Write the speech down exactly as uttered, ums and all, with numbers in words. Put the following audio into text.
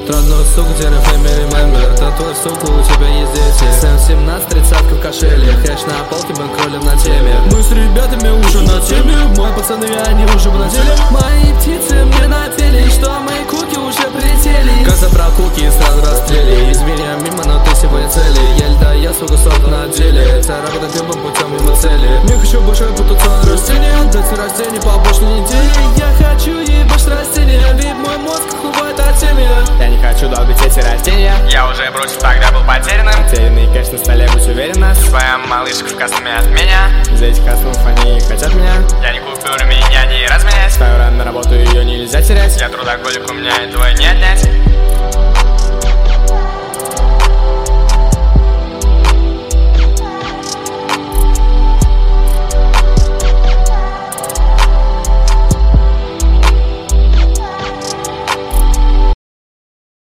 Родной сук, теперь family member. Да твой сука, у тебя есть дети. Сэм семнадцать, тридцатка в кошеле. Хэш на полке, бэнкроллер на теме. Мы с ребятами уже на теме. Мои пацаны, они уже полетели. Мои птицы мне напели, что мои куки уже прилетели. Как забрал куки и сразу расстрели. Извини, я мимо, но ты сегодня цели. Я льда, я сука, сок на деле. Это работа темпом путем мимо цели. Не хочу больше путаться на растения. Дайте растения по обычной неделе. Я хочу ебашь растения. Ведь мой мозг хлопает от темы. Я не хочу долбить эти растения. Я уже бросил, тогда был потерянным. Потерянный кэш на столе, будь уверена. Своя малышка в кастуме от меня. За этих кастомов они хотят меня. Я не купюр, меня не разменять. Ставлю ран на работу, ее нельзя терять. Я трудоголик, у меня этого не отнять.